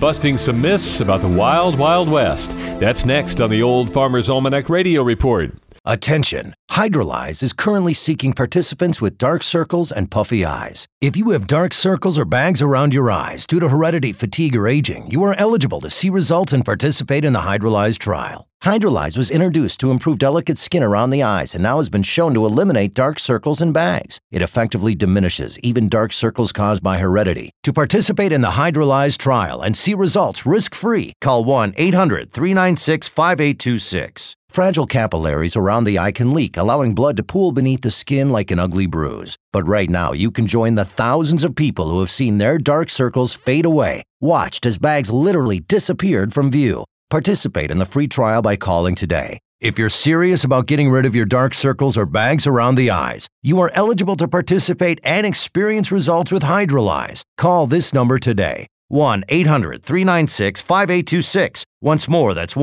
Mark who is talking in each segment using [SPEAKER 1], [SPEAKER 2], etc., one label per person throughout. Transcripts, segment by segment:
[SPEAKER 1] busting some myths about the Wild Wild West. That's next on the Old Farmer's Almanac Radio Report.
[SPEAKER 2] Attention! Hydrolyze is currently seeking participants with dark circles and puffy eyes. If you have dark circles or bags around your eyes due to heredity, fatigue, or aging, you are eligible to see results and participate in the Hydrolyze trial. Hydrolyze was introduced to improve delicate skin around the eyes and now has been shown to eliminate dark circles and bags. It effectively diminishes even dark circles caused by heredity. To participate in the Hydrolyze trial and see results risk-free, call 1-800-396-5826. Fragile capillaries around the eye can leak, allowing blood to pool beneath the skin like an ugly bruise. But right now, you can join the thousands of people who have seen their dark circles fade away, watched as bags literally disappeared from view. Participate in the free trial by calling today. If you're serious about getting rid of your dark circles or bags around the eyes, you are eligible to participate and experience results with Hydrolyze. Call this number today. 1-800-396-5826. Once more, that's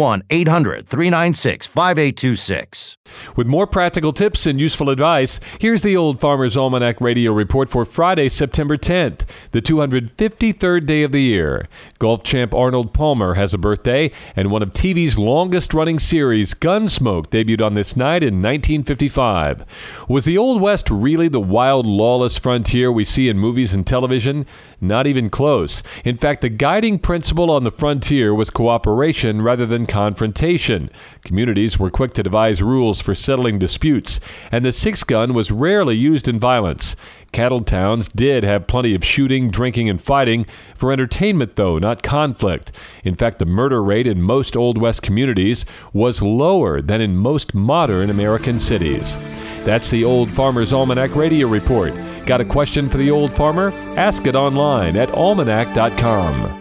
[SPEAKER 2] 1-800-396-5826.
[SPEAKER 1] With more practical tips and useful advice, here's the Old Farmer's Almanac Radio Report for Friday, September 10th, the 253rd day of the year. Golf champ Arnold Palmer has a birthday, and one of TV's longest-running series, Gunsmoke, debuted on this night in 1955. Was the Old West really the wild, lawless frontier we see in movies and television? Not even close. In fact, the guiding principle on the frontier was cooperation rather than confrontation. Communities were quick to devise rules for settling disputes, and the six-gun was rarely used in violence. Cattle towns did have plenty of shooting, drinking, and fighting for entertainment, though, not conflict. In fact, the murder rate in most Old West communities was lower than in most modern American cities. That's the Old Farmer's Almanac Radio Report. Got a question for the Old Farmer? Ask it online at almanac.com.